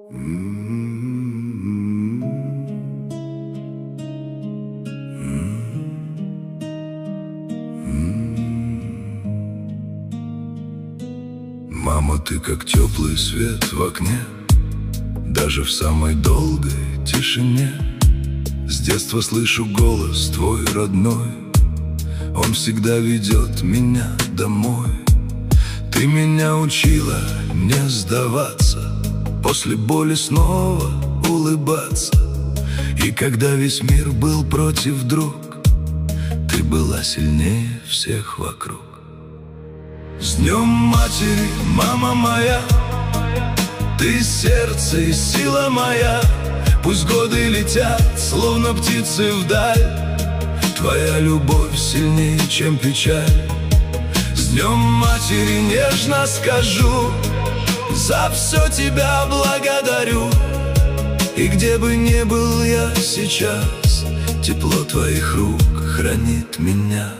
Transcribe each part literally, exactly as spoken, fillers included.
Мама, ты как теплый свет в окне, даже в самой долгой тишине. С детства слышу голос твой родной, он всегда ведет меня домой. Ты меня учила не сдаваться, после боли снова улыбаться. И когда весь мир был против, друг, ты была сильнее всех вокруг. С днем матери, мама моя, ты сердце и сила моя. Пусть годы летят, словно птицы вдаль, твоя любовь сильнее, чем печаль. С днем матери нежно скажу, за все тебя благодарю. И где бы ни был я сейчас, тепло твоих рук хранит меня.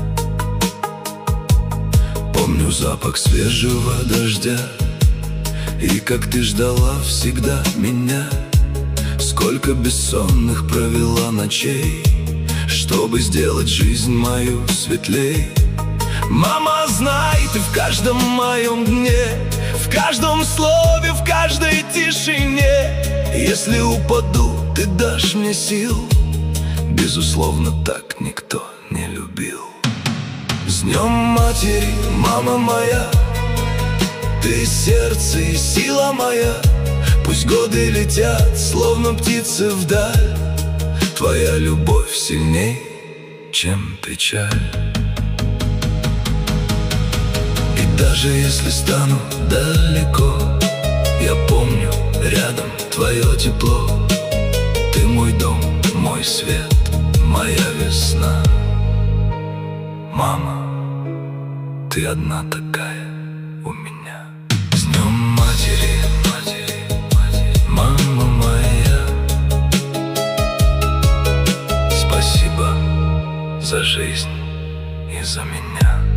Помню запах свежего дождя, и как ты ждала всегда меня. Сколько бессонных провела ночей, чтобы сделать жизнь мою светлей. Мама, знай, ты в каждом моем дне, в каждом слове, в каждой тишине. Если упаду, ты дашь мне сил, безусловно, так никто не любил. С днем матери, мама моя, ты сердце и сила моя. Пусть годы летят, словно птицы вдаль, твоя любовь сильней, чем печаль. И даже если стану далеко, я помню рядом твое тепло. Ты мой дом, мой свет, моя весна. Мама, ты одна такая у меня. С днем матери, матери, матери, мама моя. Спасибо за жизнь и за меня.